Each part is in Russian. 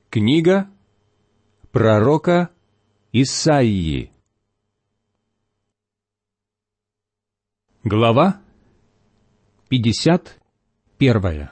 Книга пророка Исаии. Глава 51.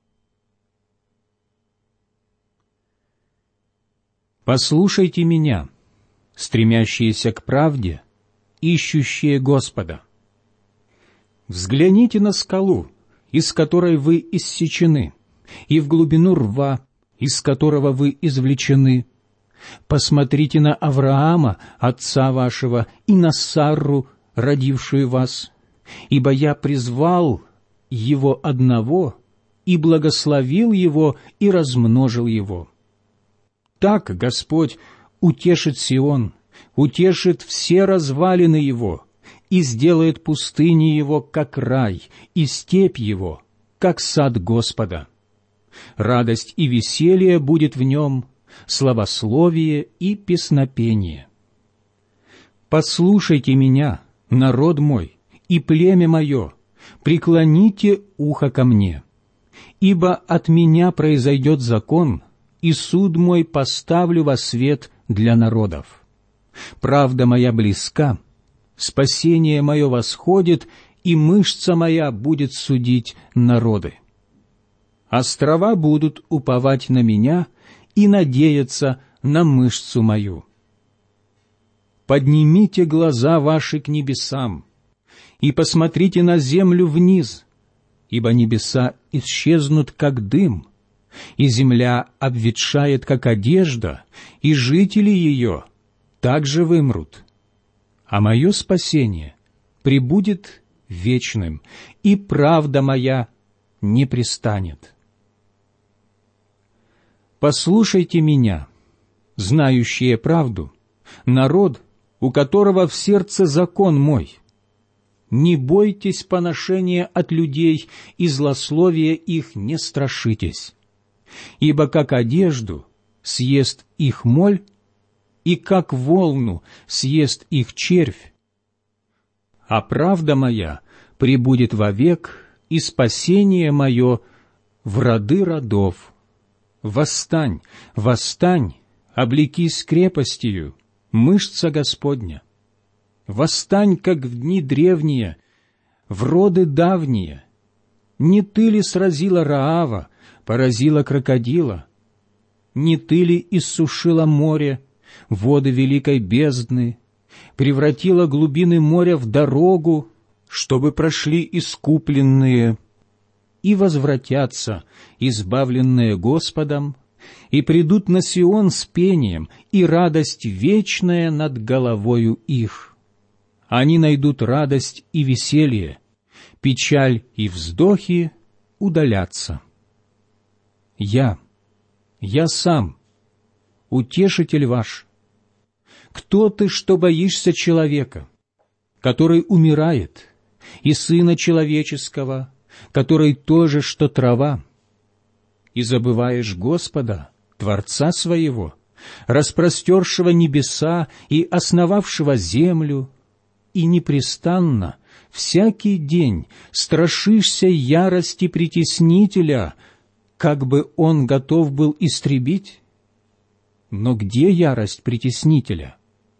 «Послушайте меня, стремящиеся к правде, ищущие Господа. Взгляните на скалу, из которой вы иссечены, и в глубину рва, из которого вы извлечены. Посмотрите на Авраама, отца вашего, и на Сарру, родившую вас, ибо я призвал его одного, и благословил его, и размножил его. Так Господь утешит Сион, утешит все развалины его, и сделает пустыни его, как рай, и степь его, как сад Господа. Радость и веселье будет в нем, славословие и песнопение. Послушайте меня, народ мой, и племя мое, преклоните ухо ко мне, ибо от меня произойдет закон, и суд мой поставлю во свет для народов. Правда моя близка, спасение мое восходит, и мышца моя будет судить народы. Острова будут уповать на меня и надеяться на мышцу мою. Поднимите глаза ваши к небесам и посмотрите на землю вниз, ибо небеса исчезнут, как дым, и земля обветшает, как одежда, и жители ее также вымрут. А мое спасение пребудет вечным, и правда моя не пристанет. Послушайте меня, знающие правду, народ, у которого в сердце закон мой. Не бойтесь поношения от людей, и злословия их не страшитесь. Ибо как одежду съест их моль, и как волну съест их червь. А правда моя пребудет вовек, и спасение мое в роды родов. Восстань, восстань, облекись крепостью, мышца Господня. Восстань, как в дни древние, в роды давние. Не ты ли сразила Раава, поразила крокодила? Не ты ли иссушила море, воды великой бездны, превратила глубины моря в дорогу, чтобы прошли искупленные и возвратятся, избавленные Господом, и придут на Сион с пением, и радость вечная над головою их. Они найдут радость и веселье, печаль и вздохи удалятся. Я сам, утешитель ваш. Кто ты, что боишься человека, который умирает, и сына человеческого, который тоже, что трава? И забываешь Господа, Творца своего, распростершего небеса и основавшего землю, и непрестанно, всякий день страшишься ярости притеснителя, как бы он готов был истребить? Но где ярость притеснителя?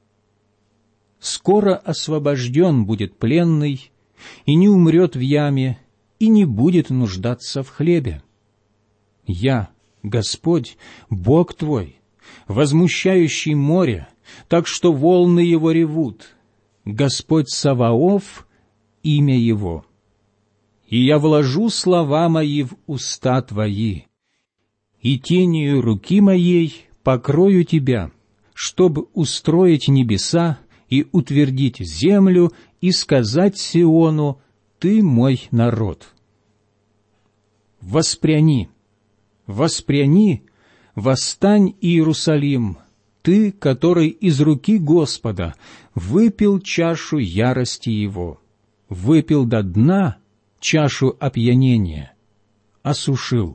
Скоро освобожден будет пленный, и не умрет в яме, и не будет нуждаться в хлебе. Я, Господь, Бог твой, возмущающий море, так что волны его ревут, Господь Саваоф, имя его. И я вложу слова мои в уста твои, и тенью руки моей покрою тебя, чтобы устроить небеса и утвердить землю, и сказать Сиону: ты мой народ. Воспряни, воспряни, восстань, Иерусалим, ты, который из руки Господа выпил чашу ярости его, выпил до дна чашу опьянения, осушил.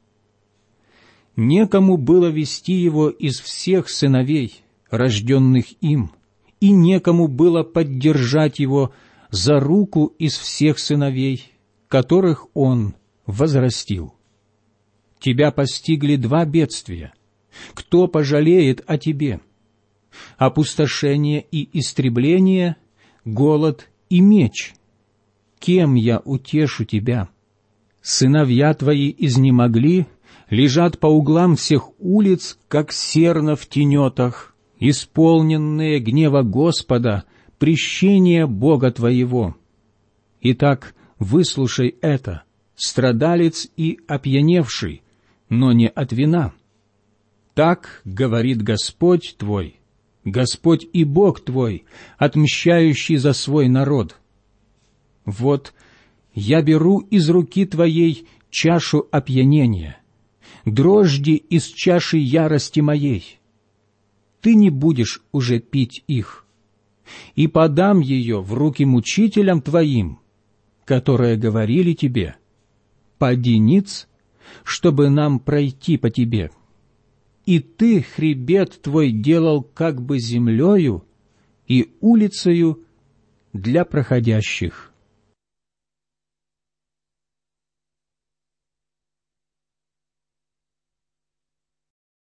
Некому было вести его из всех сыновей, рожденных им, и некому было поддержать его за руку из всех сыновей, которых он возрастил. Тебя постигли два бедствия. Кто пожалеет о тебе? Опустошение и истребление, голод и меч. Кем я утешу тебя? Сыновья твои изнемогли, лежат по углам всех улиц, как серна в тенетах, исполненные гнева Господа, прещения Бога твоего. Итак, выслушай это, страдалец и опьяневший, но не от вина. Так говорит Господь твой, Господь и Бог твой, отмщающий за свой народ. Вот я беру из руки твоей чашу опьянения, дрожди из чаши ярости моей. Ты не будешь уже пить их, и подам ее в руки мучителям твоим, которые говорили тебе: «Поди ниц, чтобы нам пройти по тебе». И ты хребет твой делал как бы землею и улицею для проходящих.